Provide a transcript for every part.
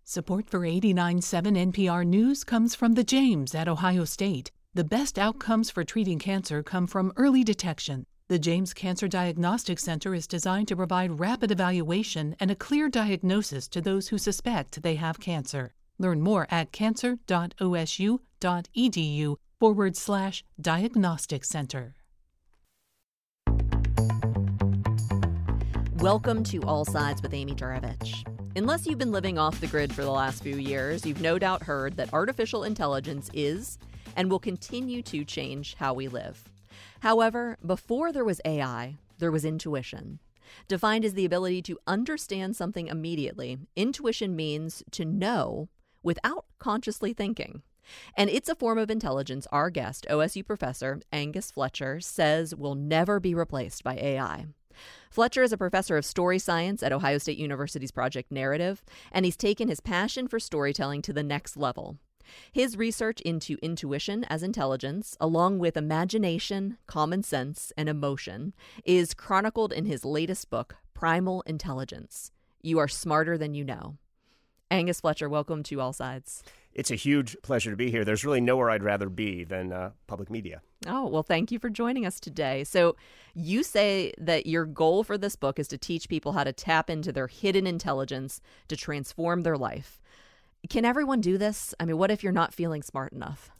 Support for 89.7 NPR News comes from the James at Ohio State. The best outcomes for treating cancer come from early detection. The James Cancer Diagnostic Center is designed to provide rapid evaluation and a clear diagnosis to those who suspect they have cancer. Learn more at cancer.osu.edu/diagnostic center. Welcome to All Sides with Amy Juravich. Unless you've been living off the grid for the last few years, you've no doubt heard that artificial intelligence is and will continue to change how we live. However, before there was AI, there was intuition. Defined as the ability to understand something immediately, intuition means to know without consciously thinking. And it's a form of intelligence our guest, OSU professor Angus Fletcher, says will never be replaced by AI. Fletcher is a professor of story science at Ohio State University's Project Narrative, and he's taken his passion for storytelling to the next level. His research into intuition as intelligence, along with imagination, common sense, and emotion, is chronicled in his latest book, Primal Intelligence. You are smarter than you know. Angus Fletcher, welcome to All Sides. It's a huge pleasure to be here. There's really nowhere I'd rather be than public media. Oh, well, thank you for joining us today. So you say that your goal for this book is to teach people how to tap into their hidden intelligence to transform their life. Can everyone do this? I mean, what if you're not feeling smart enough?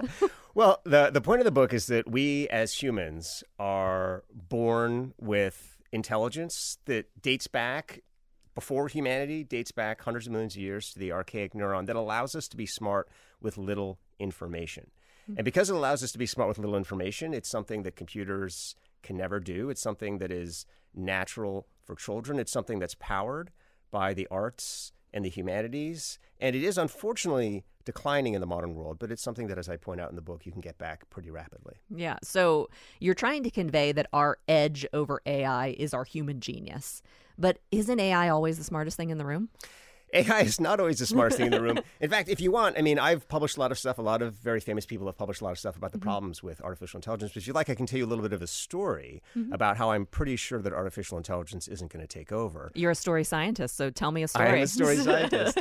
Well, the point of the book is that we as humans are born with intelligence that dates back before humanity, dates back hundreds of millions of years to the archaic neuron that allows us to be smart with little information. And because it allows us to be smart with little information, it's something that computers can never do. It's something that is natural for children. It's something that's powered by the arts and the humanities. And it is unfortunately declining in the modern world, but it's something that, as I point out in the book, you can get back pretty rapidly. Yeah. So you're trying to convey that our edge over AI is our human genius. But isn't AI always the smartest thing in the room? AI is not always the smartest thing in the room. In fact, if you want, I mean, I've published a lot of stuff. A lot of very famous people have published a lot of stuff about the problems with artificial intelligence. But if you like, I can tell you a little bit of a story about how I'm pretty sure that artificial intelligence isn't going to take over. You're a story scientist, so tell me a story. I am a story scientist.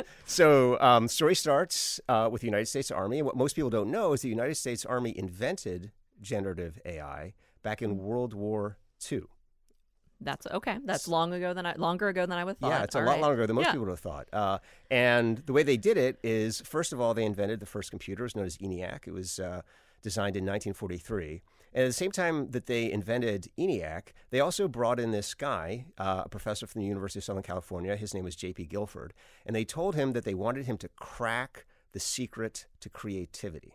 So story starts with the United States Army. And what most people don't know is the United States Army invented generative AI back in World War II. That's okay. That's longer ago than I would have thought. Yeah, it's a lot longer ago than most people would have thought. And the way they did it is, first of all, they invented the first computer. It's known as ENIAC. It was designed in 1943. And at the same time that they invented ENIAC, they also brought in this guy, a professor from the University of Southern California. His name was J.P. Guilford. And they told him that they wanted him to crack the secret to creativity.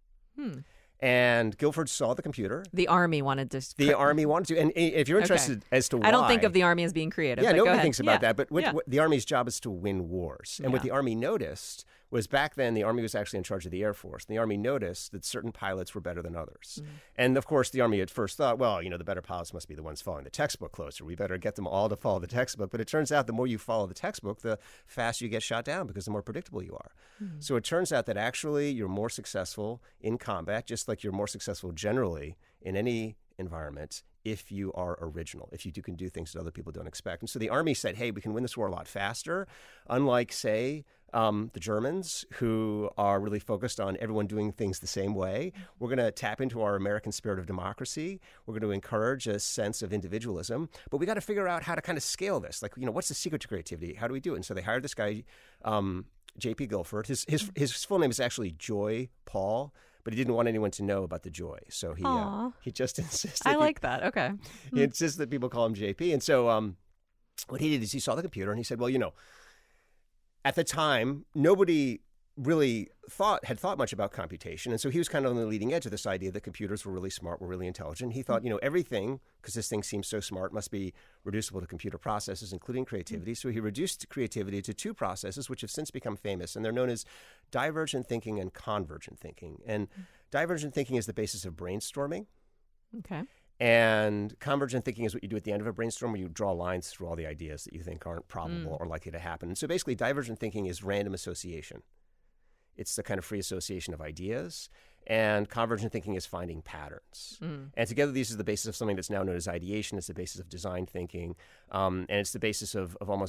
And Guilford saw the computer. The Army wanted to. The Army wanted to. And if you're interested as to why. I don't think of the Army as being creative. Yeah, but nobody thinks about that. But what the Army's job is to win wars. And what the Army noticed was back then the Army was actually in charge of the Air Force. And the Army noticed that certain pilots were better than others. And, of course, the Army at first thought, well, you know, the better pilots must be the ones following the textbook closer. We better get them all to follow the textbook. But it turns out the more you follow the textbook, the faster you get shot down because the more predictable you are. So it turns out that actually you're more successful in combat, just like you're more successful generally in any environment if you are original, if you can do things that other people don't expect. And so the Army said, hey, we can win this war a lot faster, unlike, say, the Germans, who are really focused on everyone doing things the same way. We're going to tap into our American spirit of democracy. We're going to encourage a sense of individualism. But we got to figure out how to kind of scale this. Like, you know, what's the secret to creativity? How do we do it? And so they hired this guy, J.P. Guilford. His full name is actually Joy Paul, but he didn't want anyone to know about the joy. So he just insisted. I like that. Okay. He insisted that people call him JP. And so what he did is he saw the computer and he said, well, you know, at the time, nobody really had thought much about computation. And so he was kind of on the leading edge of this idea that computers were really smart, were really intelligent. He thought, you know, everything, because this thing seems so smart, must be reducible to computer processes, including creativity. So he reduced creativity to two processes, which have since become famous. And they're known as divergent thinking and convergent thinking. And divergent thinking is the basis of brainstorming. Okay. And convergent thinking is what you do at the end of a brainstorm, where you draw lines through all the ideas that you think aren't probable or likely to happen. And so basically, divergent thinking is random association. It's the kind of free association of ideas. And convergent thinking is finding patterns. And together, these are the basis of something that's now known as ideation. It's the basis of design thinking. And it's the basis of almost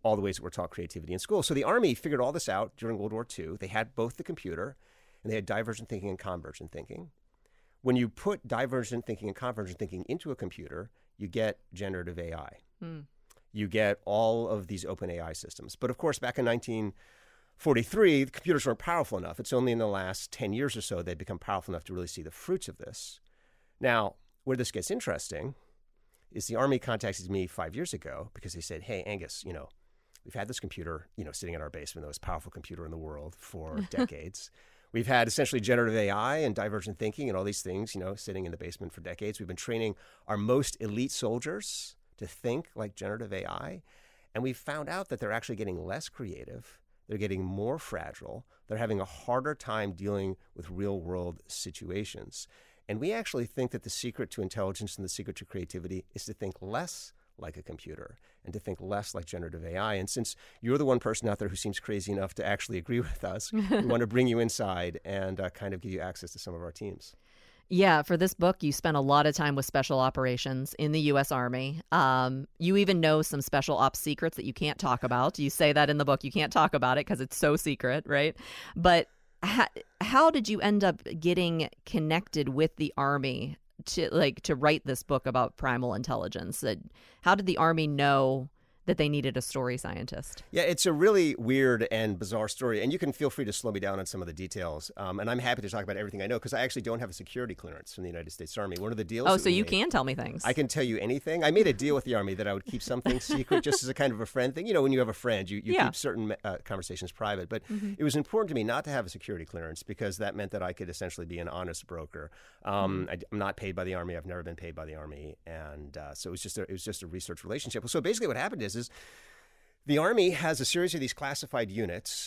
all the ways that we're taught creativity in school. So the Army figured all this out during World War II. They had both the computer, and they had divergent thinking and convergent thinking. When you put divergent thinking and convergent thinking into a computer, you get generative AI. You get all of these open AI systems. But of course, back in 1943, the computers weren't powerful enough. It's only in the last 10 years or so they've become powerful enough to really see the fruits of this. Now, where this gets interesting is the Army contacted me 5 years ago because they said, hey, Angus, we've had this computer, sitting in our basement, the most powerful computer in the world for decades. We've had essentially generative AI and divergent thinking and all these things, sitting in the basement for decades. We've been training our most elite soldiers to think like generative AI. And we've found out that they're actually getting less creative. They're getting more fragile. They're having a harder time dealing with real world situations. And we actually think that the secret to intelligence and the secret to creativity is to think less like a computer and to think less like generative AI. And since you're the one person out there who seems crazy enough to actually agree with us, we want to bring you inside and kind of give you access to some of our teams. Yeah, for this book, you spent a lot of time with special operations in the U.S. Army. You even know some special ops secrets that you can't talk about. You say that in the book. You can't talk about it because it's so secret, right? But how did you end up getting connected with the Army to write this book about primal intelligence? How did the Army know that they needed a story scientist? Yeah, it's a really weird and bizarre story, and you can feel free to slow me down on some of the details. And I'm happy to talk about everything I know because I actually don't have a security clearance from the United States Army. One of the deals. Oh, so you can tell me things. I can tell you anything. I made a deal with the Army that I would keep something secret, just as a kind of a friend thing. When you have a friend, you keep certain conversations private. But it was important to me not to have a security clearance because that meant that I could essentially be an honest broker. I'm not paid by the Army. I've never been paid by the Army, and so it was just a research relationship. So basically, what happened is the Army has a series of these classified units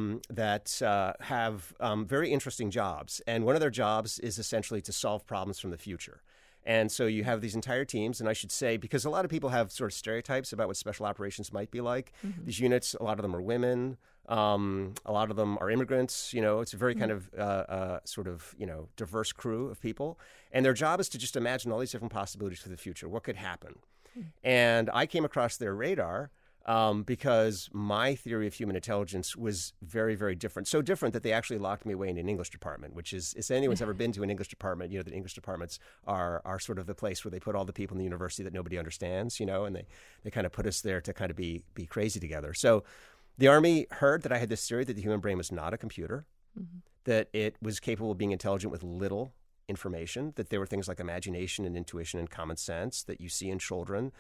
that have very interesting jobs. And one of their jobs is essentially to solve problems from the future. And so you have these entire teams, and I should say, because a lot of people have sort of stereotypes about what special operations might be like. These units, a lot of them are women. A lot of them are immigrants. It's a very kind of diverse crew of people. And their job is to just imagine all these different possibilities for the future. What could happen? And I came across their radar because my theory of human intelligence was very, very different. So different that they actually locked me away in an English department, which is, if anyone's ever been to an English department, the English departments are sort of the place where they put all the people in the university that nobody understands, and they kind of put us there to kind of be crazy together. So the Army heard that I had this theory that the human brain was not a computer, that it was capable of being intelligent with little information, that there were things like imagination and intuition and common sense that you see in children,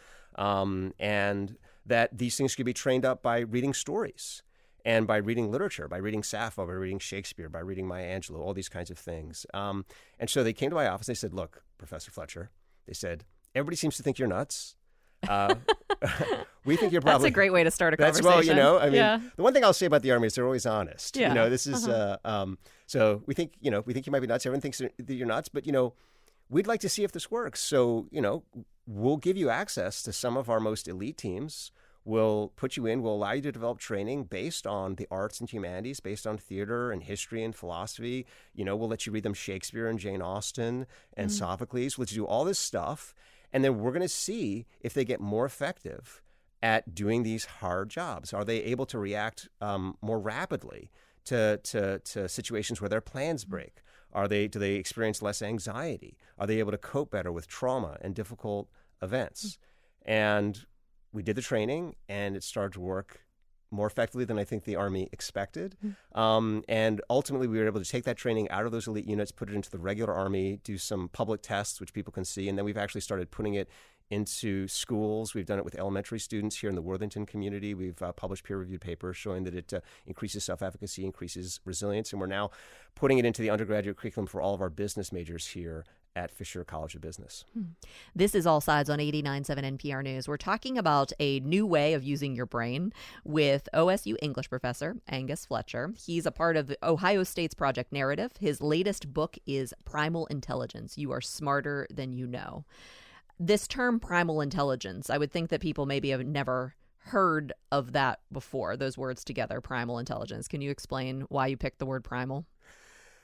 and that these things could be trained up by reading stories and by reading literature, by reading Sappho, by reading Shakespeare, by reading Maya Angelou, all these kinds of things. And so they came to my office. They said, look, Professor Fletcher, they said, everybody seems to think you're nuts. We think you're probably... That's a great way to start a conversation. The one thing I'll say about the Army is they're always honest. Yeah. This is... So we think you might be nuts. Everyone thinks that you're nuts, but, we'd like to see if this works. So, we'll give you access to some of our most elite teams. We'll put you in. We'll allow you to develop training based on the arts and humanities, based on theater and history and philosophy. We'll let you read them Shakespeare and Jane Austen and Sophocles. We'll let you do all this stuff. And then we're going to see if they get more effective at doing these hard jobs. Are they able to react more rapidly to situations where their plans break? Do they experience less anxiety? Are they able to cope better with trauma and difficult events? And we did the training, and it started to work more effectively than I think the Army expected. And ultimately, we were able to take that training out of those elite units, put it into the regular Army, do some public tests, which people can see, and then we've actually started putting it into schools. We've done it with elementary students here in the Worthington community. We've published peer-reviewed papers showing that it increases self-efficacy, increases resilience, and we're now putting it into the undergraduate curriculum for all of our business majors here at Fisher College of Business. This is All Sides on 89.7 NPR News. We're talking about a new way of using your brain with OSU English professor Angus Fletcher. He's a part of Ohio State's Project Narrative. His latest book is Primal Intelligence. You are smarter than you know. This term primal intelligence, I would think that people maybe have never heard of that before, those words together, primal intelligence. Can you explain why you picked the word primal?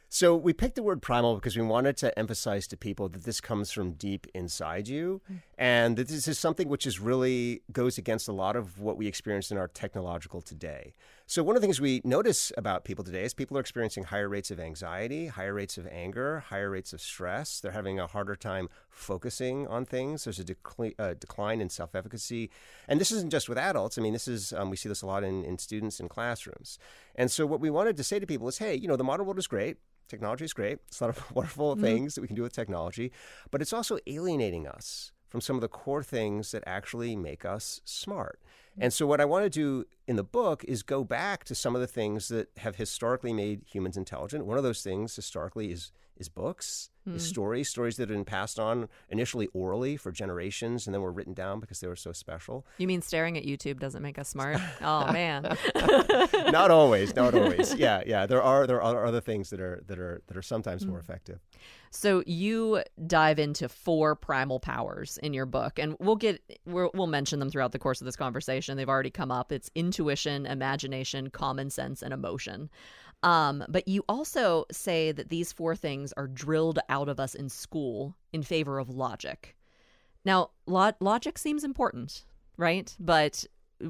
So we picked the word primal because we wanted to emphasize to people that this comes from deep inside you, and that this is something which is really goes against a lot of what we experience in our technological today. So one of the things we notice about people today is people are experiencing higher rates of anxiety, higher rates of anger, higher rates of stress. They're having a harder time focusing on things. There's a decline in self-efficacy. And this isn't just with adults. I mean, this is we see this a lot in students in classrooms. And so what we wanted to say to people is, hey, the modern world is great. Technology is great. It's a lot of wonderful things that we can do with technology, but it's also alienating us from some of the core things that actually make us smart. And so what I want to do in the book is go back to some of the things that have historically made humans intelligent. One of those things historically is books, is stories that have been passed on initially orally for generations and then were written down because they were so special. You mean staring at YouTube doesn't make us smart? Oh, man. Not always. Yeah. There are other things that are sometimes more effective. So you dive into 4 primal powers in your book, and we'll mention them throughout the course of this conversation. They've already come up. It's intuition, imagination, common sense, and emotion. But you also say that these 4 things are drilled out of us in school in favor of logic. Now, logic seems important, right? But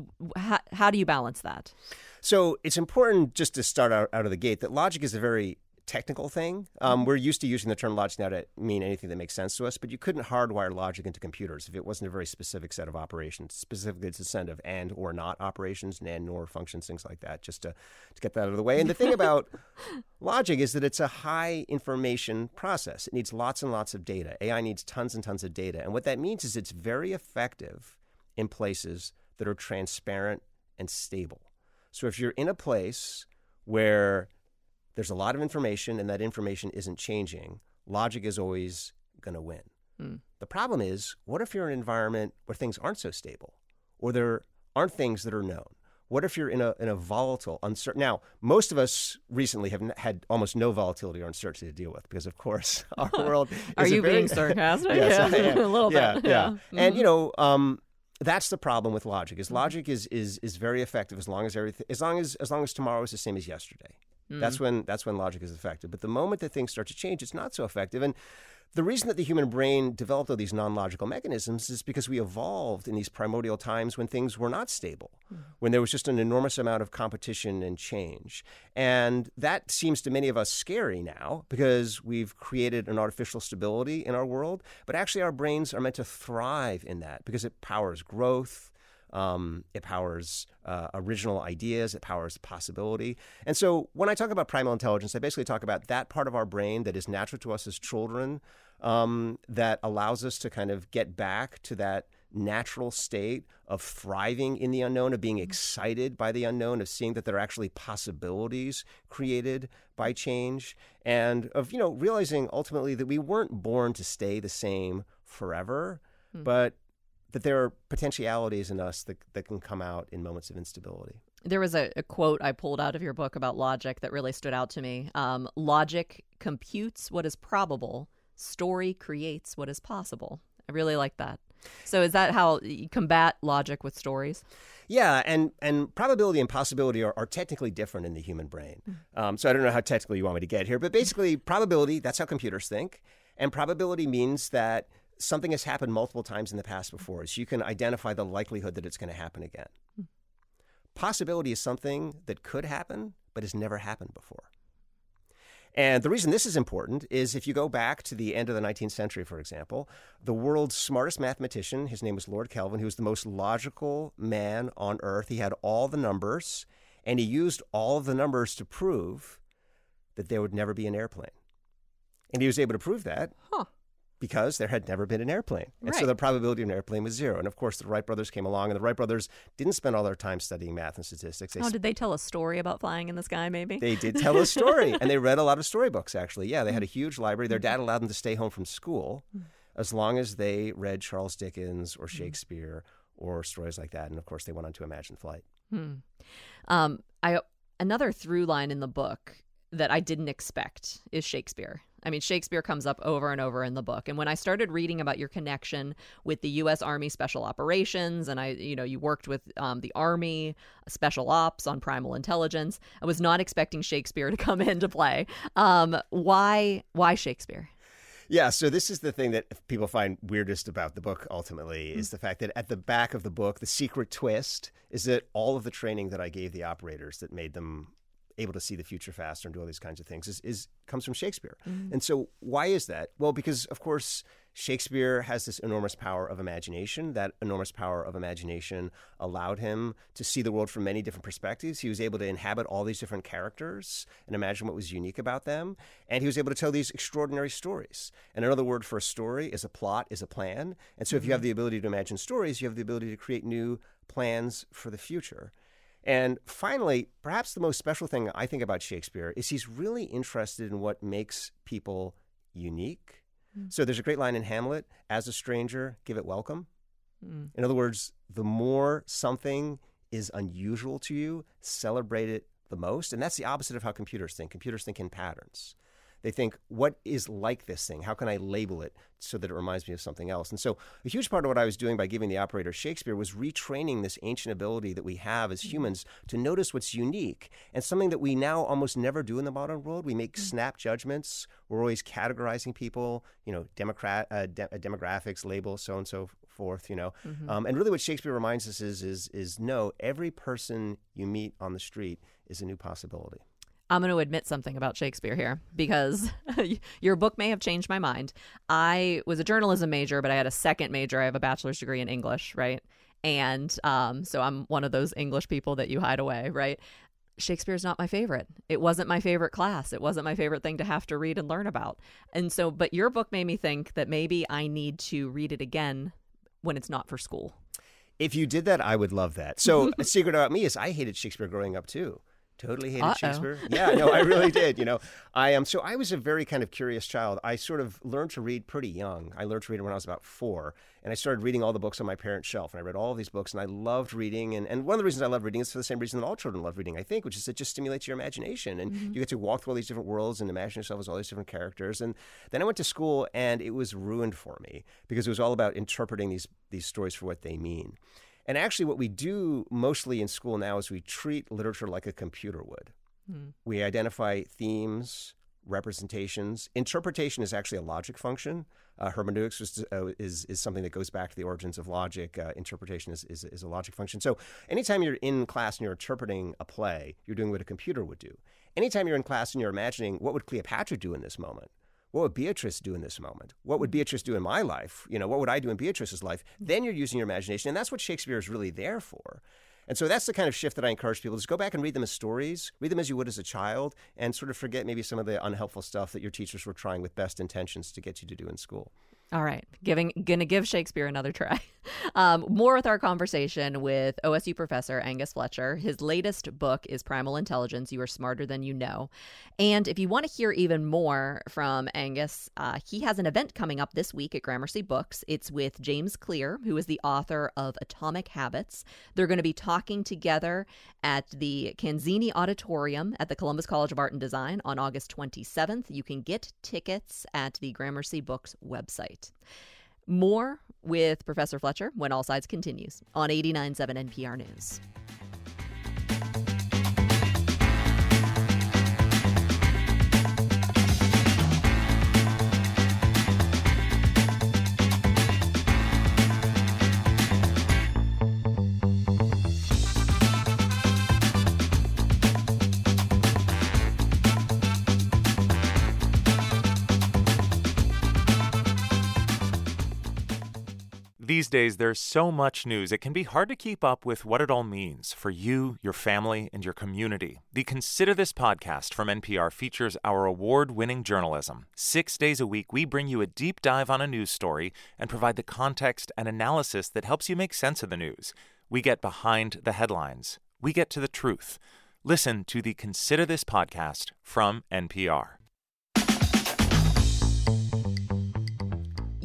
how do you balance that? So it's important just to start out of the gate that logic is a very technical thing. We're used to using the term logic now to mean anything that makes sense to us, but you couldn't hardwire logic into computers if it wasn't a very specific set of operations. Specifically, it's a set of and or not operations, and nor functions, things like that, just to get that out of the way. And the thing about logic is that it's a high information process. It needs lots and lots of data. AI needs tons and tons of data. And what that means is it's very effective in places that are transparent and stable. So if you're in a place where there's a lot of information and that information isn't changing, logic is always going to win. The problem is, what if you're in an environment where things aren't so stable, or there aren't things that are known? What if you're in a volatile, uncertain? Now, most of us recently have had almost no volatility or uncertainty to deal with because, of course, our world is Are you being sarcastic? Yes, I am. A little bit. Yeah. And, that's the problem with logic. Is logic is very effective as long as tomorrow is the same as yesterday. That's when logic is effective. But the moment that things start to change, it's not so effective. And the reason that the human brain developed all these non-logical mechanisms is because we evolved in these primordial times when things were not stable, when there was just an enormous amount of competition and change. And that seems to many of us scary now because we've created an artificial stability in our world. But actually, our brains are meant to thrive in that because it powers growth. It powers original ideas. It powers possibility. And so when I talk about primal intelligence, I basically talk about that part of our brain that is natural to us as children, that allows us to kind of get back to that natural state of thriving in the unknown, of being excited by the unknown, of seeing that there are actually possibilities created by change, and of, realizing ultimately that we weren't born to stay the same forever, but that there are potentialities in us that can come out in moments of instability. There was a quote I pulled out of your book about logic that really stood out to me. Logic computes what is probable. Story creates what is possible. I really like that. So is that how you combat logic with stories? Yeah, and probability and possibility are technically different in the human brain. So I don't know how technical you want me to get here, but basically probability, that's how computers think. And probability means that something has happened multiple times in the past before, so you can identify the likelihood that it's going to happen again. Possibility is something that could happen, but has never happened before. And the reason this is important is if you go back to the end of the 19th century, for example, the world's smartest mathematician, his name was Lord Kelvin, he was the most logical man on earth. He had all the numbers, and he used all of the numbers to prove that there would never be an airplane. And he was able to prove that because there had never been an airplane. And so the probability of an airplane was 0. And of course, the Wright brothers came along, and the Wright brothers didn't spend all their time studying math and statistics. Did they tell a story about flying in the sky, maybe? They did tell a story, and they read a lot of storybooks, actually. Yeah, they had a huge library. Their dad allowed them to stay home from school as long as they read Charles Dickens or Shakespeare or stories like that. And of course, they went on to imagine flight. Another through line in the book that I didn't expect is Shakespeare. I mean, Shakespeare comes up over and over in the book. And when I started reading about your connection with the U.S. Army Special Operations, and you worked with the Army Special Ops on Primal Intelligence, I was not expecting Shakespeare to come into play. Why Shakespeare? Yeah, so this is the thing that people find weirdest about the book, ultimately, is the fact that at the back of the book, the secret twist is that all of the training that I gave the operators that made them able to see the future faster and do all these kinds of things comes from Shakespeare. And so why is that? Well, because, of course, Shakespeare has this enormous power of imagination. That enormous power of imagination allowed him to see the world from many different perspectives. He was able to inhabit all these different characters and imagine what was unique about them. And he was able to tell these extraordinary stories. And another word for a story is a plot, is a plan. And so if you have the ability to imagine stories, you have the ability to create new plans for the future. And finally, perhaps the most special thing I think about Shakespeare is he's really interested in what makes people unique. So there's a great line in Hamlet, as a stranger, give it welcome. In other words, the more something is unusual to you, celebrate it the most. And that's the opposite of how computers think. Computers think in patterns. They think, what is like this thing? How can I label it so that it reminds me of something else? And so a huge part of what I was doing by giving the operator Shakespeare was retraining this ancient ability that we have as humans to notice what's unique and something that we now almost never do in the modern world. We make snap judgments. We're always categorizing people, demographics, labels, so on and so forth, And really what Shakespeare reminds us is no, every person you meet on the street is a new possibility. I'm going to admit something about Shakespeare here because your book may have changed my mind. I was a journalism major, but I had a second major. I have a bachelor's degree in English, right? And so I'm one of those English people that you hide away, right? Shakespeare's not my favorite. It wasn't my favorite class. It wasn't my favorite thing to have to read and learn about. And so, but your book made me think that maybe I need to read it again when it's not for school. If you did that, I would love that. So a secret about me is I hated Shakespeare growing up too. Totally hated Shakespeare. Yeah, no, I really did. So I was a very kind of curious child. I sort of learned to read pretty young. I learned to read when I was about 4, and I started reading all the books on my parents' shelf. And I read all of these books, and I loved reading. And one of the reasons I love reading is for the same reason that all children love reading, I think, which is it just stimulates your imagination, and you get to walk through all these different worlds and imagine yourself as all these different characters. And then I went to school, and it was ruined for me because it was all about interpreting these stories for what they mean. And actually what we do mostly in school now is we treat literature like a computer would. We identify themes, representations. Interpretation is actually a logic function. Hermeneutics is something that goes back to the origins of logic. Interpretation is a logic function. So anytime you're in class and you're interpreting a play, you're doing what a computer would do. Anytime you're in class and you're imagining, what would Cleopatra do in this moment? What would Beatrice do in this moment? What would Beatrice do in my life? What would I do in Beatrice's life? Then you're using your imagination, and that's what Shakespeare is really there for. And so that's the kind of shift that I encourage people to just go back and read them as stories, read them as you would as a child, and sort of forget maybe some of the unhelpful stuff that your teachers were trying with best intentions to get you to do in school. All right. Gonna give Shakespeare another try. More with our conversation with OSU professor Angus Fletcher. His latest book is Primal Intelligence, You Are Smarter Than You Know. And if you want to hear even more from Angus, he has an event coming up this week at Gramercy Books. It's with James Clear, who is the author of Atomic Habits. They're going to be talking together at the Canzini Auditorium at the Columbus College of Art and Design on August 27th. You can get tickets at the Gramercy Books website. More with Professor Fletcher when All Sides continues on 89.7 NPR News. These days, there's so much news, it can be hard to keep up with what it all means for you, your family, and your community. The Consider This podcast from NPR features our award-winning journalism. 6 days a week, we bring you a deep dive on a news story and provide the context and analysis that helps you make sense of the news. We get behind the headlines. We get to the truth. Listen to the Consider This podcast from NPR.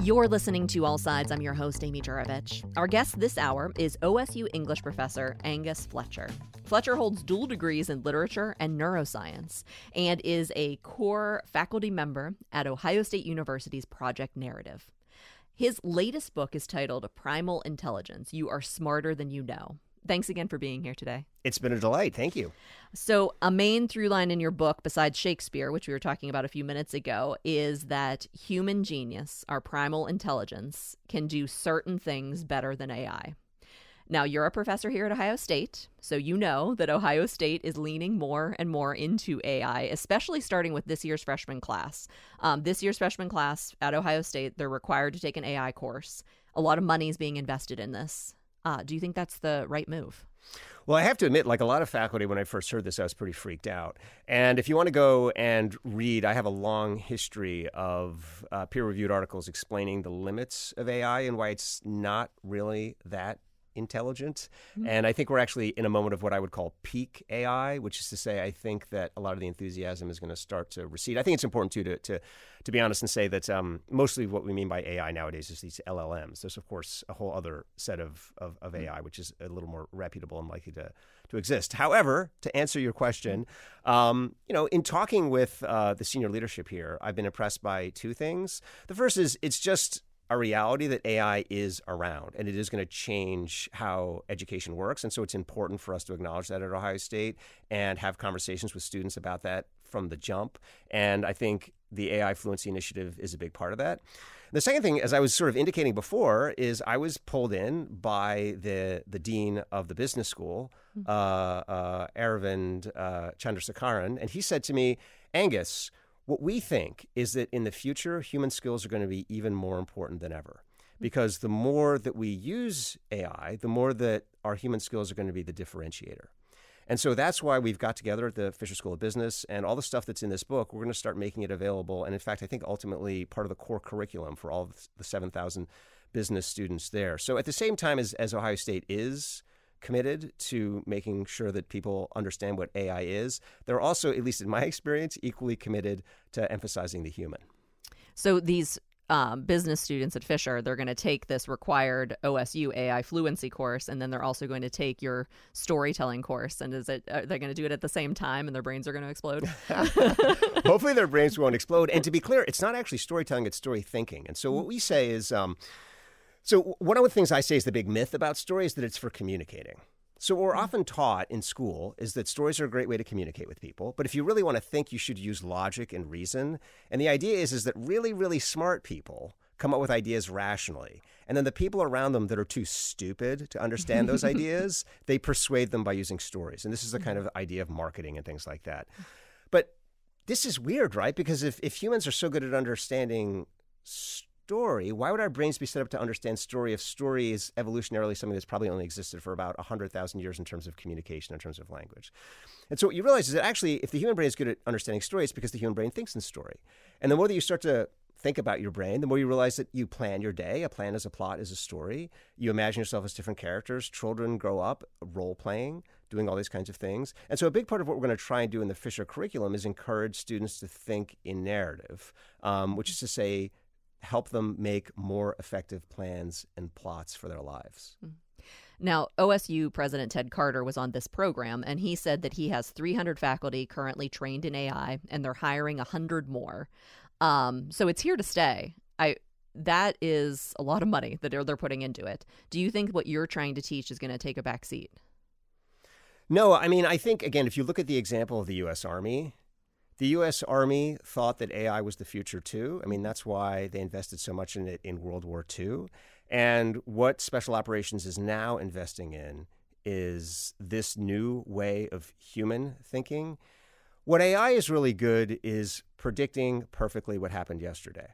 You're listening to All Sides. I'm your host, Amy Juravich. Our guest this hour is OSU English professor Angus Fletcher. Fletcher holds dual degrees in literature and neuroscience and is a core faculty member at Ohio State University's Project Narrative. His latest book is titled Primal Intelligence: You Are Smarter Than You Know. Thanks again for being here today. It's been a delight. Thank you. So a main through line in your book, besides Shakespeare, which we were talking about a few minutes ago, is that human genius, our primal intelligence, can do certain things better than AI. Now, you're a professor here at Ohio State, so you know that Ohio State is leaning more and more into AI, especially starting with this year's freshman class. This year's freshman class at Ohio State, they're required to take an AI course. A lot of money is being invested in this. Do you think that's the right move? Well, I have to admit, like a lot of faculty, when I first heard this, I was pretty freaked out. And if you want to go and read, I have a long history of peer-reviewed articles explaining the limits of AI and why it's not really that intelligent. Mm-hmm. And I think we're actually in a moment of what I would call peak AI, which is to say I think that a lot of the enthusiasm is going to start to recede. I think it's important, too, to be honest and say that mostly what we mean by AI nowadays is these LLMs. There's, of course, a whole other set of AI, which is a little more reputable and likely to exist. However, to answer your question, in talking with the senior leadership here, I've been impressed by two things. The first is it's just a reality that AI is around and it is going to change how education works. And so it's important for us to acknowledge that at Ohio State and have conversations with students about that from the jump. And I think the AI Fluency Initiative is a big part of that. The second thing, as I was sort of indicating before, is I was pulled in by the dean of the business school, Aravind Chandrasekaran, and he said to me, Angus, what we think is that in the future, human skills are going to be even more important than ever, because the more that we use AI, the more that our human skills are going to be the differentiator. And so that's why we've got together at the Fisher School of Business, and all the stuff that's in this book, we're going to start making it available. And in fact, I think ultimately part of the core curriculum for all of the 7,000 business students there. So at the same time as Ohio State is committed to making sure that people understand what AI is, they're also, at least in my experience, equally committed to emphasizing the human. So these business students at Fisher, they're going to take this required OSU AI fluency course, and then they're also going to take your storytelling course. And are they going to do it at the same time and their brains are going to explode? Hopefully their brains won't explode. And to be clear, it's not actually storytelling, it's story thinking. And so what we say is, so one of the things I say is the big myth about story is that it's for communicating. So what we're often taught in school is that stories are a great way to communicate with people. But if you really want to think, you should use logic and reason. And the idea is that really, really smart people come up with ideas rationally. And then the people around them that are too stupid to understand those ideas, they persuade them by using stories. And this is the kind of idea of marketing and things like that. But this is weird, right? Because if humans are so good at understanding story, why would our brains be set up to understand story if story is evolutionarily something that's probably only existed for about 100,000 years in terms of communication, in terms of language? And so what you realize is that actually, if the human brain is good at understanding story, it's because the human brain thinks in story. And the more that you start to think about your brain, the more you realize that you plan your day. A plan is a plot, is a story. You imagine yourself as different characters. Children grow up role-playing, doing all these kinds of things. And so a big part of what we're going to try and do in the Fisher curriculum is encourage students to think in narrative, which is to say, help them make more effective plans and plots for their lives. Now, OSU President Ted Carter was on this program, and he said that he has 300 faculty currently trained in AI, and they're hiring 100 more. So it's here to stay. That is a lot of money that they're putting into it. Do you think what you're trying to teach is going to take a back seat? No, I mean, I think, again, if you look at the example of the U.S. Army, the U.S. Army thought that AI was the future, too. I mean, that's why they invested so much in it in World War II. And what Special Operations is now investing in is this new way of human thinking. What AI is really good is predicting perfectly what happened yesterday.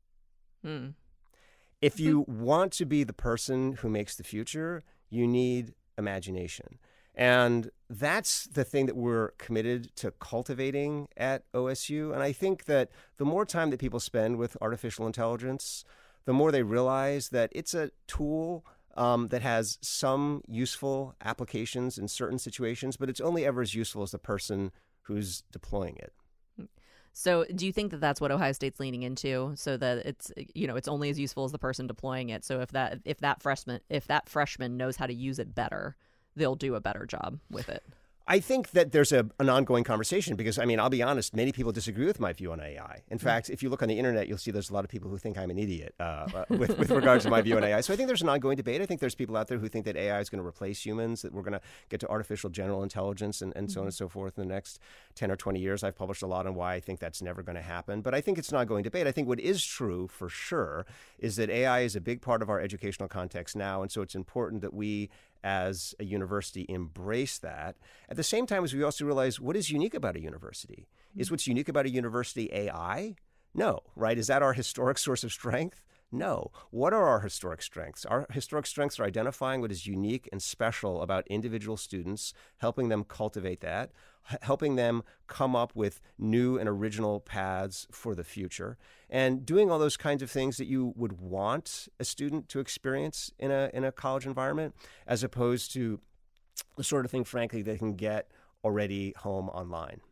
If you want to be the person who makes the future, you need imagination. And that's the thing that we're committed to cultivating at OSU. And I think that the more time that people spend with artificial intelligence, the more they realize that it's a tool that has some useful applications in certain situations, but it's only ever as useful as the person who's deploying it. So do you think that that's what Ohio State's leaning into, so that it's, you know, it's only as useful as the person deploying it? So if that freshman knows how to use it better, they'll do a better job with it. I think that there's an ongoing conversation because, I mean, I'll be honest, many people disagree with my view on AI. In fact, if you look on the internet, you'll see there's a lot of people who think I'm an idiot with regards to my view on AI. So I think there's an ongoing debate. I think there's people out there who think that AI is going to replace humans, that we're going to get to artificial general intelligence and so on and so forth in the next 10 or 20 years. I've published a lot on why I think that's never going to happen. But I think it's an ongoing debate. I think what is true for sure is that AI is a big part of our educational context now. And so it's important that we as a university embrace that. At the same time as we also realize what is unique about a university. Is what's unique about a university AI? No, right? Is that our historic source of strength? No. What are our historic strengths? Our historic strengths are identifying what is unique and special about individual students, helping them cultivate that, helping them come up with new and original paths for the future, and doing all those kinds of things that you would want a student to experience in a college environment, as opposed to the sort of thing, frankly, they can get already home online.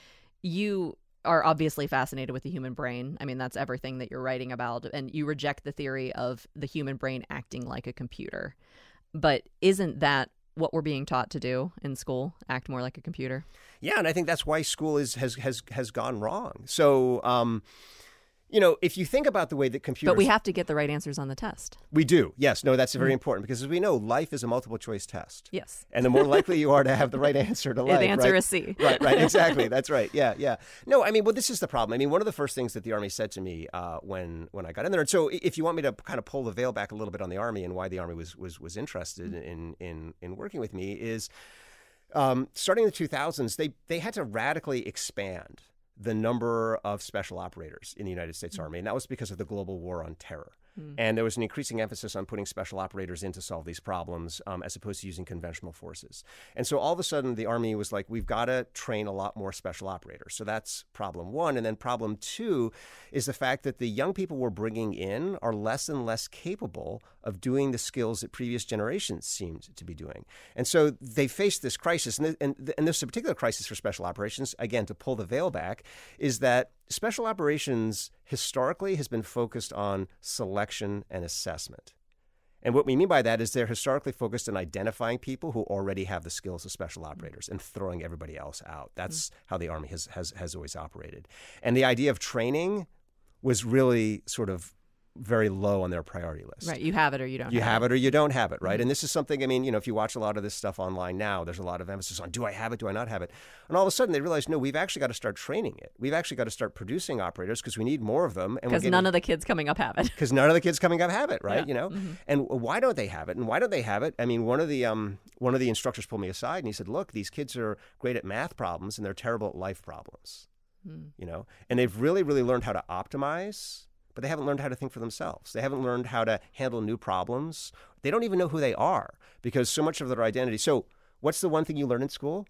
You are obviously fascinated with the human brain. I mean, that's everything that you're writing about. And you reject the theory of the human brain acting like a computer. But isn't that what we're being taught to do in school, act more like a computer? Yeah, and I think that's why school has gone wrong. So, you know, if you think about the way that computers... But we have to get the right answers on the test. We do. Yes. No, that's very important because as we know, life is a multiple choice test. Yes. And the more likely you are to have the right answer to life. The answer right? is C. Right. Exactly. That's right. Yeah. No, I mean, well, this is the problem. I mean, one of the first things that the Army said to me when I got in there, and so if you want me to kind of pull the veil back a little bit on the Army and why the Army was interested in working with me is starting in the 2000s, they had to radically expand the number of special operators in the United States Army. And that was because of the global war on terror. And there was an increasing emphasis on putting special operators in to solve these problems as opposed to using conventional forces. And so all of a sudden, the Army was like, we've got to train a lot more special operators. So that's problem one. And then problem two is the fact that the young people we're bringing in are less and less capable of doing the skills that previous generations seemed to be doing. And so they faced this crisis. And this particular crisis for special operations, again, to pull the veil back, is that special operations historically has been focused on selection and assessment. And what we mean by that is they're historically focused on identifying people who already have the skills of special operators and throwing everybody else out. That's how the Army has always operated. And the idea of training was really sort of very low on their priority list. Right. You have it or you don't have it. You have it or you don't have it, right? And this is something, I mean, you know, if you watch a lot of this stuff online now, there's a lot of emphasis on, do I have it, do I not have it? And all of a sudden they realize, no, we've actually got to start training it. We've actually got to start producing operators because we need more of them. Because none of the kids coming up have it. Because none of the kids coming up have it, right? Yeah. You know? And why don't they have it? And why don't they have it? I mean, one of the instructors pulled me aside and he said, look, these kids are great at math problems and they're terrible at life problems. You know? And they've really, really learned how to optimize, but they haven't learned how to think for themselves. They haven't learned how to handle new problems. They don't even know who they are because so much of their identity. So what's the one thing you learn in school?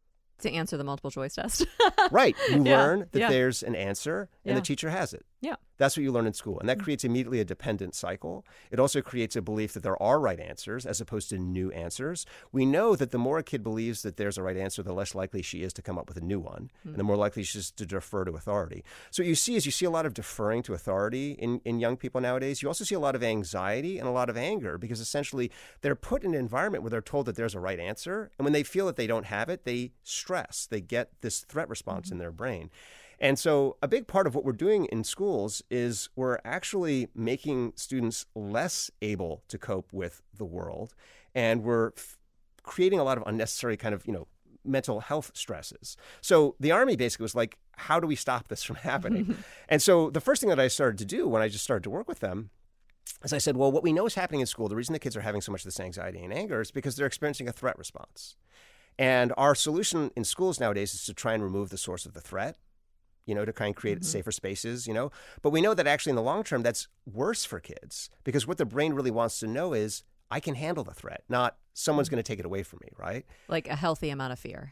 To answer the multiple choice test. Right. You learn that there's an answer and the teacher has it. Yeah. That's what you learn in school. And that creates immediately a dependent cycle. It also creates a belief that there are right answers as opposed to new answers. We know that the more a kid believes that there's a right answer, the less likely she is to come up with a new one. And the more likely she is to defer to authority. So what you see is you see a lot of deferring to authority in young people nowadays. You also see a lot of anxiety and a lot of anger because essentially they're put in an environment where they're told that there's a right answer. And when they feel that they don't have it, they stress. They get this threat response in their brain. And so a big part of what we're doing in schools is we're actually making students less able to cope with the world. And we're creating a lot of unnecessary kind of, you know, mental health stresses. So the Army basically was like, how do we stop this from happening? And so the first thing that I started to do when I just started to work with them is I said, well, what we know is happening in school, the reason the kids are having so much of this anxiety and anger is because they're experiencing a threat response. And our solution in schools nowadays is to try and remove the source of the threat, you know, to kind of create safer spaces, you know. But we know that actually in the long term, that's worse for kids because what the brain really wants to know is, I can handle the threat, not someone's going to take it away from me, right? Like a healthy amount of fear.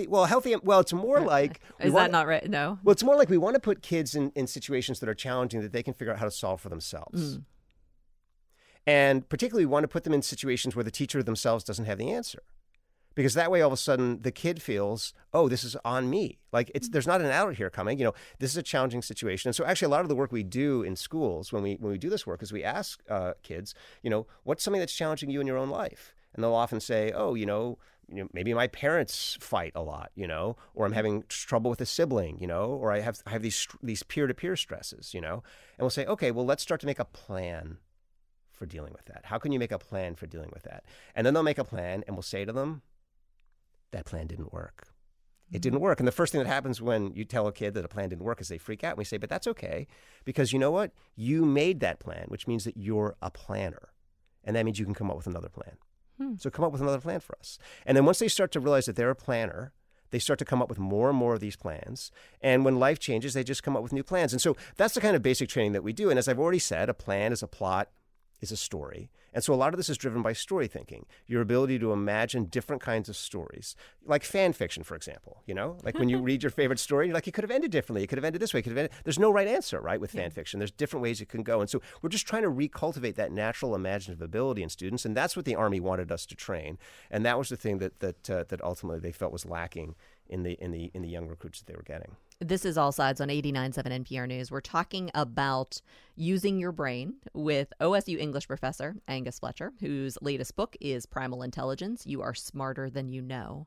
Well, it's more like... Is that not right? No? Well, it's more like we want to put kids in situations that are challenging that they can figure out how to solve for themselves. And particularly we want to put them in situations where the teacher themselves doesn't have the answer. Because that way, all of a sudden, the kid feels, oh, this is on me. Like, there's not an adult here coming. This is a challenging situation. And so actually, a lot of the work we do in schools when we do this work is we ask kids, what's something that's challenging you in your own life? And they'll often say, oh, maybe my parents fight a lot, or I'm having trouble with a sibling, or I have these peer-to-peer stresses, and we'll say, okay, well, let's start to make a plan for dealing with that. How can you make a plan for dealing with that? And then they'll make a plan, and we'll say to them, that plan didn't work. It didn't work. And the first thing that happens when you tell a kid that a plan didn't work is they freak out. And we say, but that's okay, because you know what? You made that plan, which means that you're a planner. And that means you can come up with another plan. So come up with another plan for us. And then once they start to realize that they're a planner, they start to come up with more and more of these plans. And when life changes, they just come up with new plans. And so that's the kind of basic training that we do. And as I've already said, a plan is a plot, is a story. And so a lot of this is driven by story thinking, your ability to imagine different kinds of stories, like fan fiction, for example. Like when you read your favorite story, you're like, it could have ended differently. It could have ended this way. It could have ended. There's no right answer, right, with fan fiction. There's different ways it can go. And so we're just trying to recultivate that natural imaginative ability in students. And that's what the Army wanted us to train. And that was the thing that ultimately they felt was lacking in the young recruits that they were getting. This is All Sides on 89.7 NPR News. We're talking about using your brain with OSU English professor Angus Fletcher, whose latest book is Primal Intelligence, You Are Smarter Than You Know.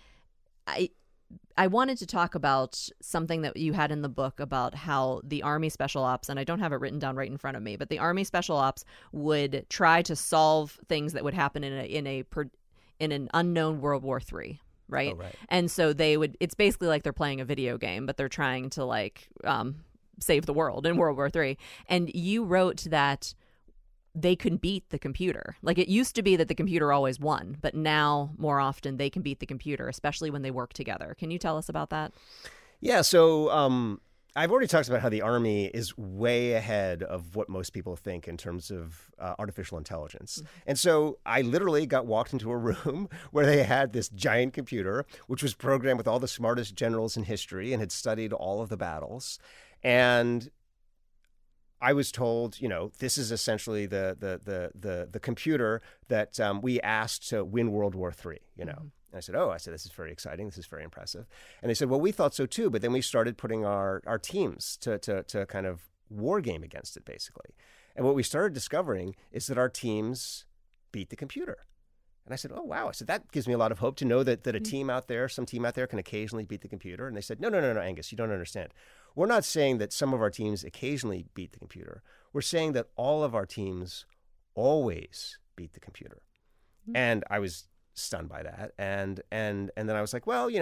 I wanted to talk about something that you had in the book about how the Army Special Ops, and I don't have it written down right in front of me, but the Army Special Ops would try to solve things that would happen in an unknown World War III. Right? Oh, right. And so it's basically like they're playing a video game, but they're trying to save the world in World War III. And you wrote that they can beat the computer. Like, it used to be that the computer always won, but now more often they can beat the computer, especially when they work together. Can you tell us about that? Yeah. So, I've already talked about how the Army is way ahead of what most people think in terms of artificial intelligence. Mm-hmm. And so I literally got walked into a room where they had this giant computer, which was programmed with all the smartest generals in history and had studied all of the battles. And I was told, this is essentially the computer that we asked to win World War III, Mm-hmm. And I said, this is very exciting. This is very impressive. And they said, well, we thought so too. But then we started putting our teams to kind of war game against it, basically. And what we started discovering is that our teams beat the computer. And I said, oh, wow. I said, that gives me a lot of hope to know that some team out there can occasionally beat the computer. And they said, no, Angus, you don't understand. We're not saying that some of our teams occasionally beat the computer. We're saying that all of our teams always beat the computer. Mm-hmm. And I was stunned by that, and then I was like, well,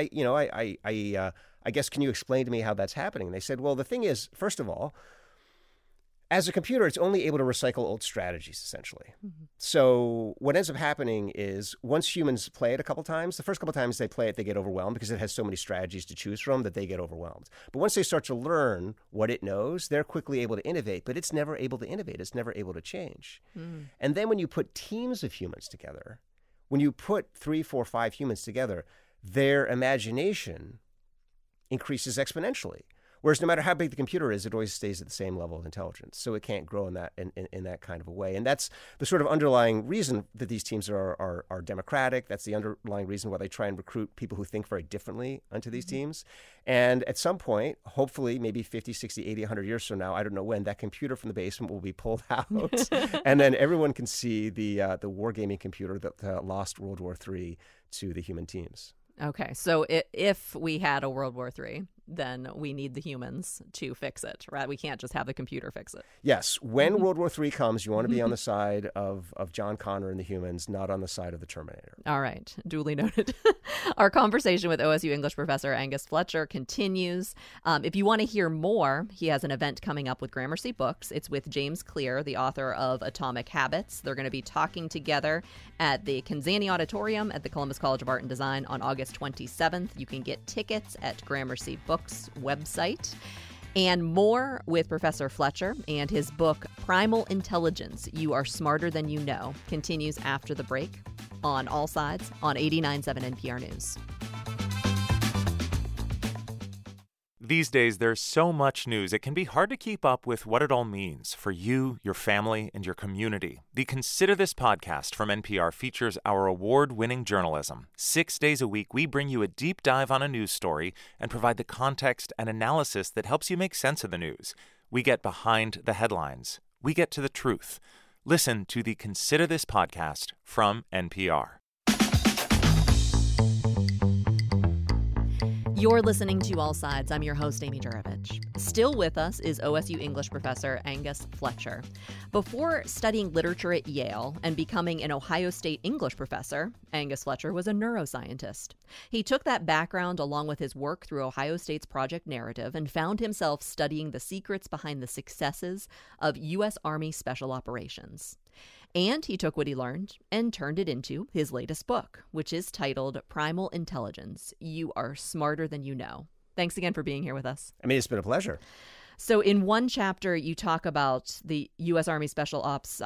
I guess, can you explain to me how that's happening? And they said, well, the thing is, first of all, as a computer, it's only able to recycle old strategies, essentially. Mm-hmm. So what ends up happening is once humans play it a couple times, the first couple times they play it, they get overwhelmed because it has so many strategies to choose from that they get overwhelmed. But once they start to learn what it knows, they're quickly able to innovate, but it's never able to innovate. It's never able to change. Mm. And then when you put teams of humans together, when you put 3, 4, 5 humans together, their imagination increases exponentially. Whereas no matter how big the computer is, it always stays at the same level of intelligence. So it can't grow in that kind of a way. And that's the sort of underlying reason that these teams are democratic. That's the underlying reason why they try and recruit people who think very differently onto these teams. And at some point, hopefully maybe 50, 60, 80, 100 years from now, I don't know when, that computer from the basement will be pulled out. And then everyone can see the wargaming computer that lost World War III to the human teams. Okay, so if we had a World War III, then we need the humans to fix it, right? We can't just have the computer fix it. Yes. When World War III comes, you want to be on the side of John Connor and the humans, not on the side of the Terminator. All right. Duly noted. Our conversation with OSU English professor Angus Fletcher continues. If you want to hear more, he has an event coming up with Gramercy Books. It's with James Clear, the author of Atomic Habits. They're going to be talking together at the Kanzani Auditorium at the Columbus College of Art and Design on August 27th. You can get tickets at Gramercy Books website. And more with Professor Fletcher and his book, Primal Intelligence, You Are Smarter Than You Know, continues after the break on All Sides on 89.7 NPR News. These days, there's so much news, it can be hard to keep up with what it all means for you, your family, and your community. The Consider This podcast from NPR features our award-winning journalism. 6 days a week, we bring you a deep dive on a news story and provide the context and analysis that helps you make sense of the news. We get behind the headlines. We get to the truth. Listen to the Consider This podcast from NPR. You're listening to All Sides. I'm your host, Amy Juravich. Still with us is OSU English professor Angus Fletcher. Before studying literature at Yale and becoming an Ohio State English professor, Angus Fletcher was a neuroscientist. He took that background along with his work through Ohio State's Project Narrative and found himself studying the secrets behind the successes of U.S. Army Special Operations. And he took what he learned and turned it into his latest book, which is titled Primal Intelligence. You are smarter than you know. Thanks again for being here with us. I mean, it's been a pleasure. So in one chapter, you talk about the U.S. Army Special Ops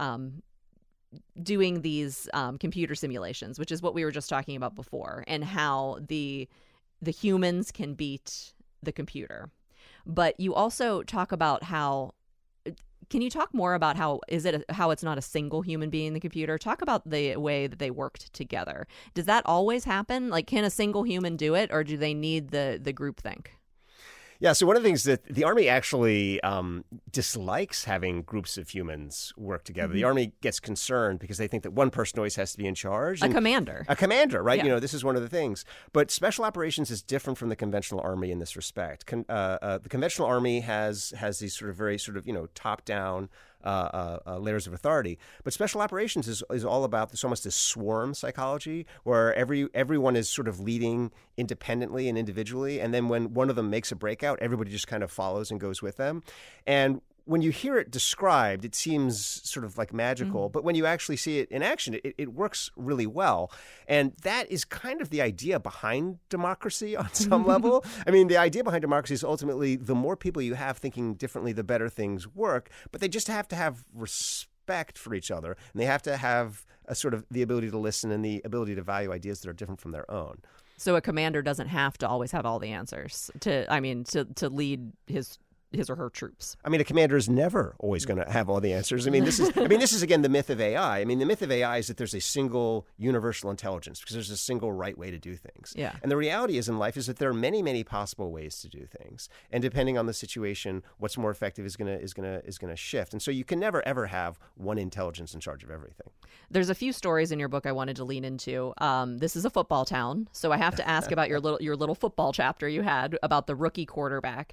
doing these computer simulations, which is what we were just talking about before, and how the humans can beat the computer. But you also talk about how... Can you talk more about how it's not a single human being in the computer? Talk about the way that they worked together. Does that always happen? Like, can a single human do it, or do they need the groupthink? Yeah, so one of the things that the Army actually dislikes having groups of humans work together. Mm-hmm. The Army gets concerned because they think that one person always has to be in charge. A commander. A commander, right? Yeah. You know, this is one of the things. But Special Operations is different from the conventional Army in this respect. The conventional Army has these sort of very sort of, top-down layers of authority. But Special Operations is all about this, almost this swarm psychology, where everyone is sort of leading independently and individually, and then when one of them makes a breakout, everybody just kind of follows and goes with them. And when you hear it described, it seems sort of like magical, but when you actually see it in action, it works really well. And that is kind of the idea behind democracy on some level. I mean, the idea behind democracy is ultimately the more people you have thinking differently, the better things work. But they just have to have respect for each other, and they have to have a sort of the ability to listen and the ability to value ideas that are different from their own. So a commander doesn't have to always have all the answers to lead his or her troops. I mean, a commander is never always going to have all the answers. I mean, this is again the myth of AI. I mean, the myth of AI is that there's a single universal intelligence because there's a single right way to do things. Yeah. And the reality is in life is that there are many, many possible ways to do things, and depending on the situation, what's more effective is going to shift. And so you can never ever have one intelligence in charge of everything. There's a few stories in your book I wanted to lean into. This is a football town, so I have to ask about your little football chapter you had about the rookie quarterback.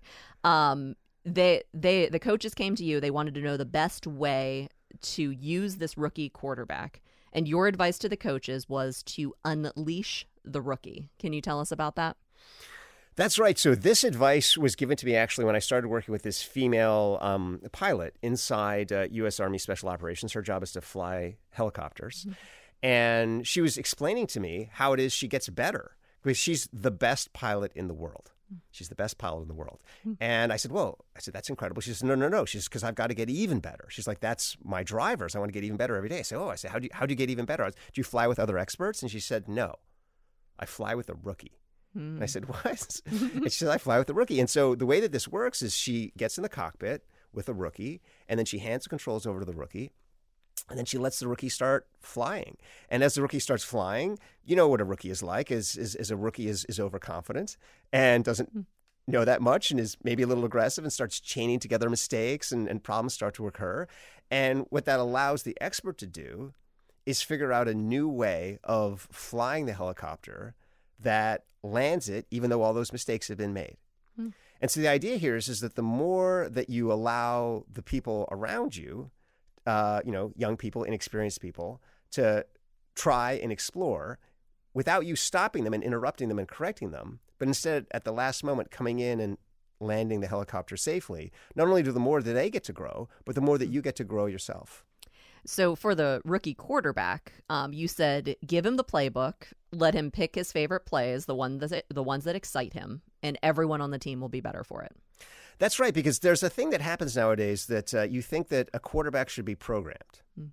The coaches came to you. They wanted to know the best way to use this rookie quarterback. And your advice to the coaches was to unleash the rookie. Can you tell us about that? That's right. So this advice was given to me actually when I started working with this female pilot inside U.S. Army Special Operations. Her job is to fly helicopters. Mm-hmm. And she was explaining to me how it is she gets better because she's the best pilot in the world. She's the best pilot in the world. And I said, that's incredible. She says, no. She says, because I've got to get even better. She's like, that's my drivers. I want to get even better every day. I said, how do you get even better? Do you fly with other experts? And she said, no, I fly with a rookie. And I said, what? And she said, I fly with a rookie. And so the way that this works is she gets in the cockpit with a rookie, and then she hands the controls over to the rookie. And then she lets the rookie start flying. And as the rookie starts flying, you know what a rookie is like, is a rookie is overconfident and doesn't know that much and is maybe a little aggressive and starts chaining together mistakes and problems start to occur. And what that allows the expert to do is figure out a new way of flying the helicopter that lands it, even though all those mistakes have been made. And so the idea here is that the more that you allow the people around you, young people, inexperienced people, to try and explore without you stopping them and interrupting them and correcting them, but instead at the last moment coming in and landing the helicopter safely, not only do the more that they get to grow, but the more that you get to grow yourself. So for the rookie quarterback, you said give him the playbook, let him pick his favorite plays, the ones that excite him, and everyone on the team will be better for it. That's right, because there's a thing that happens nowadays that you think that a quarterback should be programmed.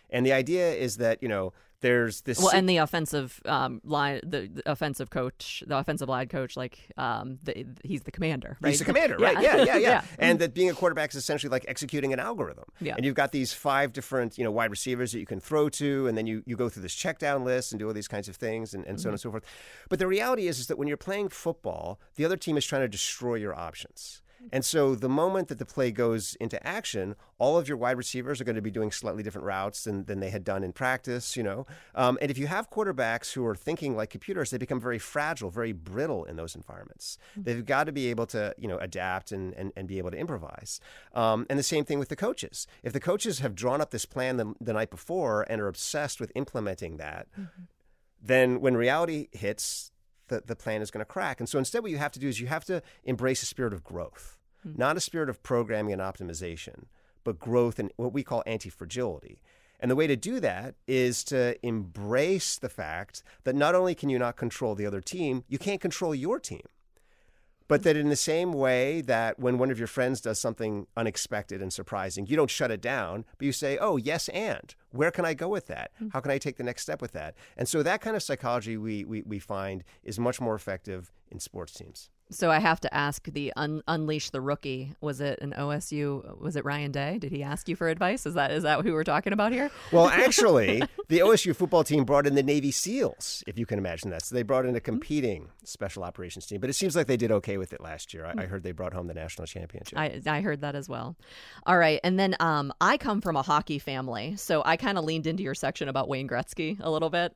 And the idea is that, there's this. Well, and the offensive line, the offensive coach, the offensive line coach, he's the commander, right? He's the commander, right? Yeah. Yeah. And that being a quarterback is essentially like executing an algorithm. Yeah. And you've got these 5 different, wide receivers that you can throw to, and then you go through this check down list and do all these kinds of things and so on and so forth. But the reality is that when you're playing football, the other team is trying to destroy your options. And so the moment that the play goes into action, all of your wide receivers are going to be doing slightly different routes than they had done in practice, And if you have quarterbacks who are thinking like computers, they become very fragile, very brittle in those environments. They've got to be able to, adapt and be able to improvise. And the same thing with the coaches. If the coaches have drawn up this plan the night before and are obsessed with implementing that, then when reality hits, the plan is going to crack. And so instead what you have to do is you have to embrace a spirit of growth, not a spirit of programming and optimization, but growth and what we call anti-fragility. And the way to do that is to embrace the fact that not only can you not control the other team, you can't control your team. But that in the same way that when one of your friends does something unexpected and surprising, you don't shut it down, but you say, oh, yes, and where can I go with that? How can I take the next step with that? And so that kind of psychology we find is much more effective in sports teams. So I have to ask, the Unleash the Rookie, was it an OSU, was it Ryan Day? Did he ask you for advice? Is that who we're talking about here? Well, actually, the OSU football team brought in the Navy SEALs, if you can imagine that. So they brought in a competing special operations team. But it seems like they did okay with it last year. I heard they brought home the national championship. I heard that as well. All right. And then I come from a hockey family, so I kind of leaned into your section about Wayne Gretzky a little bit.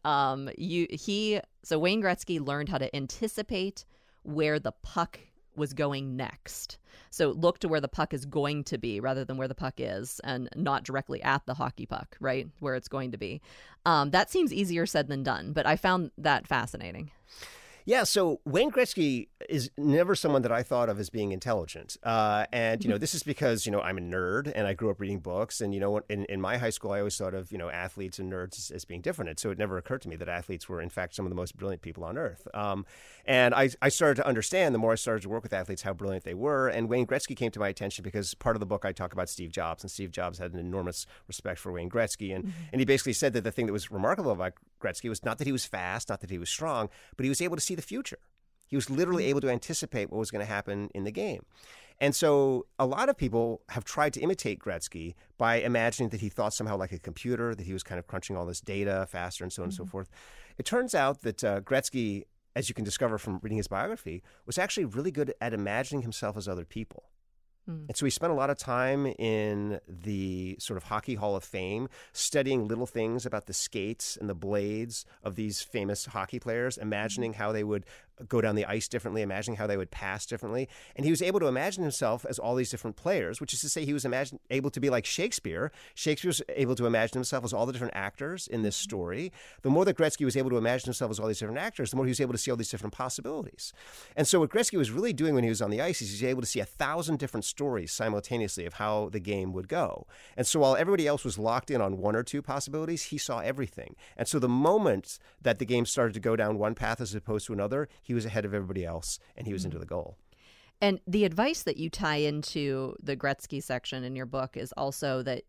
So Wayne Gretzky learned how to anticipate where the puck was going next. So look to where the puck is going to be rather than where the puck is, and not directly at the hockey puck, right? Where it's going to be. That seems easier said than done, but I found that fascinating. Yeah, so Wayne Gretzky is never someone that I thought of as being intelligent. And, this is because, I'm a nerd and I grew up reading books. And, in my high school, I always thought of, athletes and nerds as being different. And so it never occurred to me that athletes were, in fact, some of the most brilliant people on earth. And I started to understand, the more I started to work with athletes, how brilliant they were. And Wayne Gretzky came to my attention because part of the book I talk about Steve Jobs. And Steve Jobs had an enormous respect for Wayne Gretzky. And he basically said that the thing that was remarkable about Gretzky was not that he was fast, not that he was strong, but he was able to see the future. He was literally able to anticipate what was going to happen in the game. And so a lot of people have tried to imitate Gretzky by imagining that he thought somehow like a computer, that he was kind of crunching all this data faster and so on and so forth. It turns out that Gretzky, as you can discover from reading his biography, was actually really good at imagining himself as other people. And so he spent a lot of time in the sort of Hockey Hall of Fame studying little things about the skates and the blades of these famous hockey players, imagining how they would go down the ice differently, imagining how they would pass differently. And he was able to imagine himself as all these different players, which is to say he was able to be like Shakespeare. Shakespeare was able to imagine himself as all the different actors in this story. The more that Gretzky was able to imagine himself as all these different actors, the more he was able to see all these different possibilities. And so what Gretzky was really doing when he was on the ice is he was able to see 1,000 different stories simultaneously of how the game would go. And so while everybody else was locked in on 1 or 2 possibilities, he saw everything. And so the moment that the game started to go down one path as opposed to another, he was ahead of everybody else, and he was into the goal. And the advice that you tie into the Gretzky section in your book is also that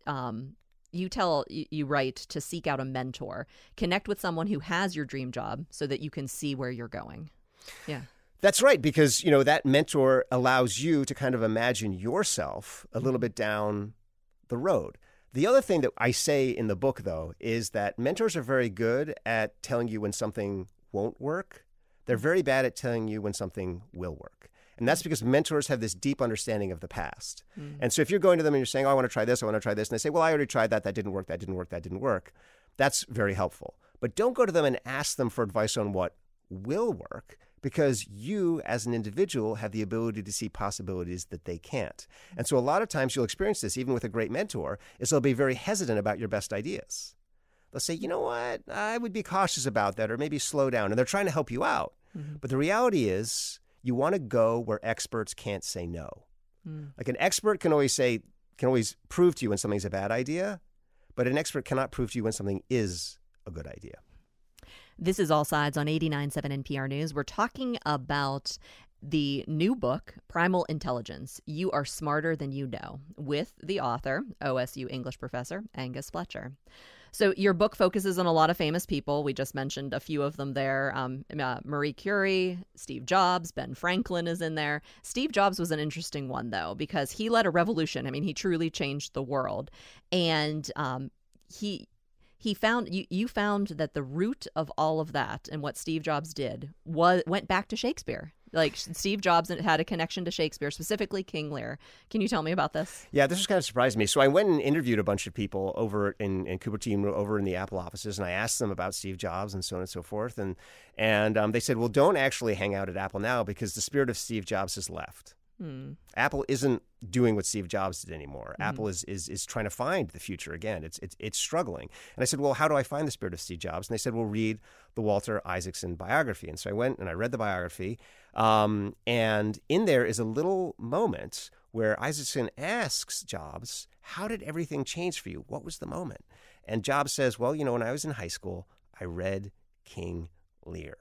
you write to seek out a mentor, connect with someone who has your dream job so that you can see where you're going. Yeah. That's right, because, that mentor allows you to kind of imagine yourself a little bit down the road. The other thing that I say in the book, though, is that mentors are very good at telling you when something won't work. They're very bad at telling you when something will work. And that's because mentors have this deep understanding of the past. And so if you're going to them and you're saying, oh, I want to try this, and they say, well, I already tried that didn't work, that didn't work. That's very helpful. But don't go to them and ask them for advice on what will work, because you as an individual have the ability to see possibilities that they can't. And so a lot of times you'll experience this, even with a great mentor, is they'll be very hesitant about your best ideas. They'll say, you know what, I would be cautious about that, or maybe slow down. And they're trying to help you out. But the reality is you want to go where experts can't say no. Like an expert can always prove to you when something's a bad idea, but an expert cannot prove to you when something is a good idea. This is All Sides on 89.7 NPR News. We're talking about the new book, Primal Intelligence, You Are Smarter Than You Know, with the author, OSU English professor Angus Fletcher. So your book focuses on a lot of famous people. We just mentioned a few of them there. Marie Curie, Steve Jobs, Ben Franklin is in there. Steve Jobs was an interesting one, though, because he led a revolution. I mean, he truly changed the world. And he found you found that the root of all of that and what Steve Jobs did went back to Shakespeare. Like Steve Jobs had a connection to Shakespeare, specifically King Lear. Can you tell me about this? Yeah, this was kind of surprising me. So I went and interviewed a bunch of people over in Cupertino, over in the Apple offices, and I asked them about Steve Jobs and so on and so forth. And they said, well, don't actually hang out at Apple now because the spirit of Steve Jobs has left. Apple isn't doing what Steve Jobs did anymore. Apple is trying to find the future again. It's struggling. And I said, well, how do I find the spirit of Steve Jobs? And they said, well, read the Walter Isaacson biography. And so I went and I read the biography. And in there is a little moment where Isaacson asks Jobs, how did everything change for you? What was the moment? And Jobs says, well, when I was in high school, I read King Lear.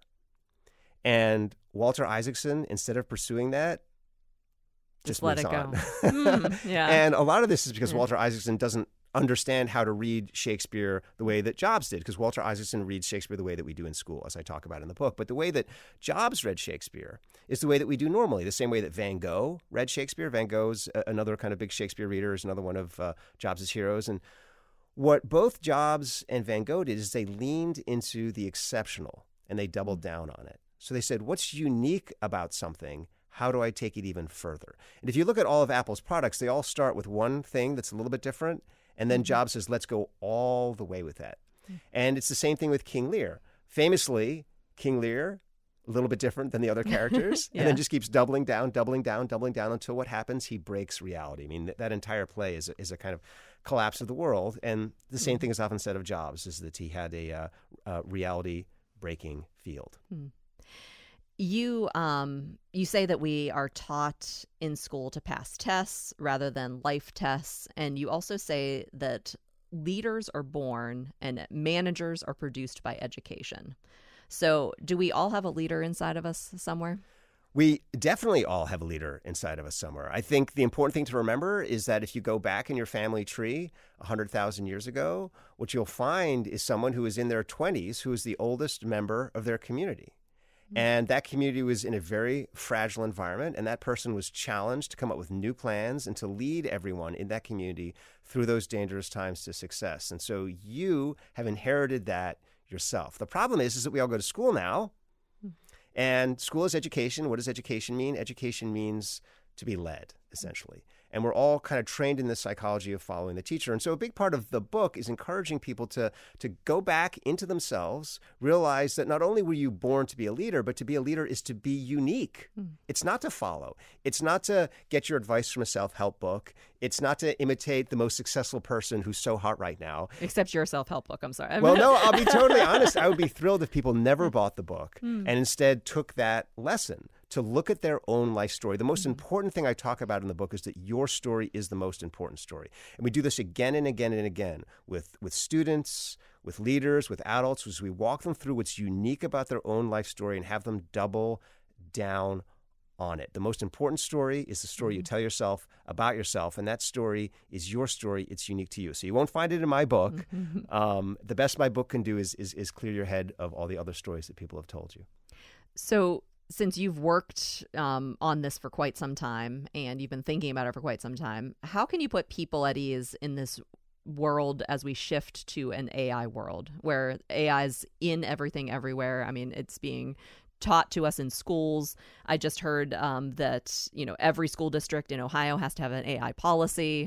And Walter Isaacson, instead of pursuing that, just let it on. go. Yeah. And a lot of this is because Walter Isaacson doesn't understand how to read Shakespeare the way that Jobs did, because Walter Isaacson reads Shakespeare the way that we do in school, as I talk about in the book. But the way that Jobs read Shakespeare is the way that we do normally, the same way that Van Gogh read Shakespeare. Van Gogh's another kind of big Shakespeare reader, is another one of Jobs' heroes. And what both Jobs and Van Gogh did is they leaned into the exceptional and they doubled down on it. So they said, what's unique about something? How do I take it even further? And if you look at all of Apple's products, they all start with one thing that's a little bit different. And then Jobs says, let's go all the way with that. And it's the same thing with King Lear. Famously, King Lear, a little bit different than the other characters, and then just keeps doubling down until what happens? He breaks reality. I mean, that entire play is a kind of collapse of the world. And the same thing is often said of Jobs, is that he had a reality-breaking field. You say that we are taught in school to pass tests rather than life tests, and you also say that leaders are born and managers are produced by education. So do we all have a leader inside of us somewhere? We definitely all have a leader inside of us somewhere. I think the important thing to remember is that if you go back in your family tree 100,000 years ago, what you'll find is someone who is in their 20s who is the oldest member of their community. And that community was in a very fragile environment, and that person was challenged to come up with new plans and to lead everyone in that community through those dangerous times to success. And so you have inherited that yourself. The problem is that we all go to school now, and school is education. What does education mean? Education means to be led, essentially. And we're all kind of trained in the psychology of following the teacher. And so a big part of the book is encouraging people to go back into themselves, realize that not only were you born to be a leader, but to be a leader is to be unique. It's not to follow. It's not to get your advice from a self-help book. It's not to imitate the most successful person who's so hot right now. Except your self-help book, I'm sorry. Well, no, I'll be totally honest. I would be thrilled if people never bought the book and instead took that lesson to look at their own life story. The most important thing I talk about in the book is that your story is the most important story. And we do this again and again and again with students, with leaders, with adults, as we walk them through what's unique about their own life story and have them double down on it. The most important story is the story you tell yourself about yourself, and that story is your story. It's unique to you. So you won't find it in my book. The best my book can do is clear your head of all the other stories that people have told you. So since you've worked on this for quite some time and you've been thinking about it for quite some time, how can you put people at ease in this world as we shift to an AI world where AI is in everything everywhere? I mean, it's being taught to us in schools. I just heard that, every school district in Ohio has to have an AI policy.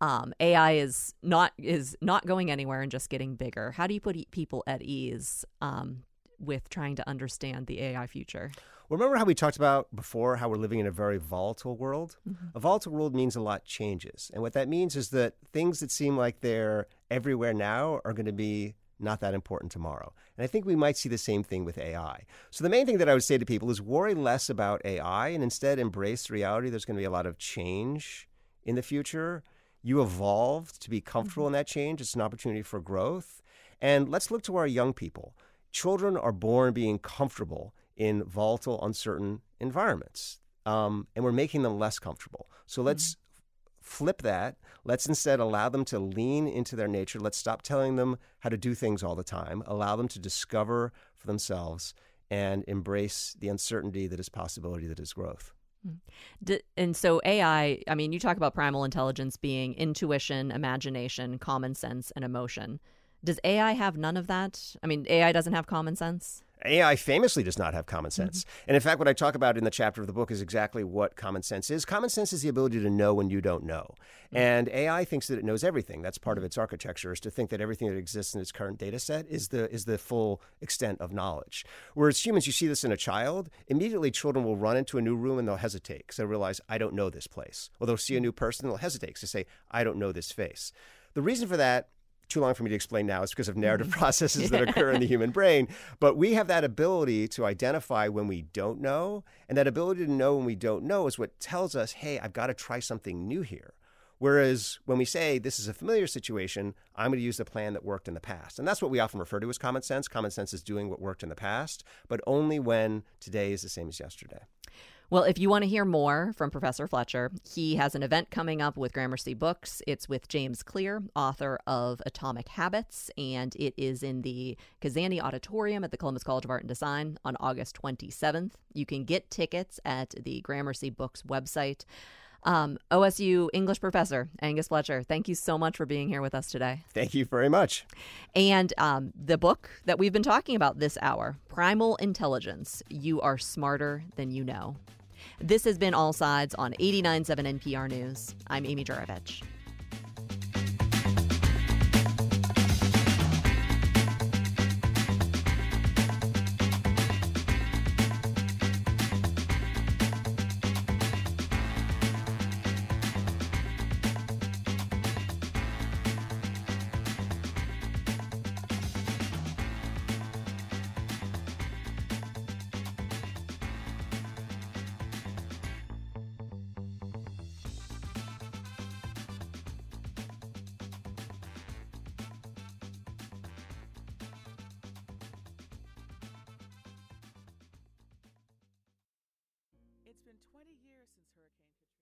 AI is not going anywhere and just getting bigger. How do you put people at ease with trying to understand the AI future? Well, remember how we talked about before how we're living in a very volatile world? A volatile world means a lot changes. And what that means is that things that seem like they're everywhere now are going to be not that important tomorrow. And I think we might see the same thing with AI. So the main thing that I would say to people is worry less about AI and instead embrace the reality there's going to be a lot of change in the future. You evolved to be comfortable in that change. It's an opportunity for growth. And let's look to our young people. Children are born being comfortable in volatile, uncertain environments, and we're making them less comfortable. So let's flip that. Let's instead allow them to lean into their nature. Let's stop telling them how to do things all the time. Allow them to discover for themselves and embrace the uncertainty that is possibility, that is growth. And so AI, I mean, you talk about primal intelligence being intuition, imagination, common sense, and emotion. Does AI have none of that? I mean, AI doesn't have common sense? AI famously does not have common sense. And in fact, what I talk about in the chapter of the book is exactly what common sense is. Common sense is the ability to know when you don't know. And AI thinks that it knows everything. That's part of its architecture, is to think that everything that exists in its current data set is the full extent of knowledge. Whereas humans, you see this in a child, immediately children will run into a new room and they'll hesitate because they realize, I don't know this place. Or they'll see a new person and they'll hesitate because they say, I don't know this face. The reason for that, too long for me to explain now, is because of narrative processes that occur in the human brain. But we have that ability to identify when we don't know. And that ability to know when we don't know is what tells us, hey, I've got to try something new here. Whereas when we say this is a familiar situation, I'm going to use the plan that worked in the past. And that's what we often refer to as common sense. Common sense is doing what worked in the past, but only when today is the same as yesterday. Well, if you want to hear more from Professor Fletcher, he has an event coming up with Gramercy Books. It's with James Clear, author of Atomic Habits, and it is in the Kazani Auditorium at the Columbus College of Art and Design on August 27th. You can get tickets at the Gramercy Books website. OSU English professor Angus Fletcher, thank you so much for being here with us today. Thank you very much. And the book that we've been talking about this hour, Primal Intelligence, You Are Smarter Than You Know. This has been All Sides on 89.7 NPR News. I'm Amy Juravich. It's been 20 years since Hurricane Katrina.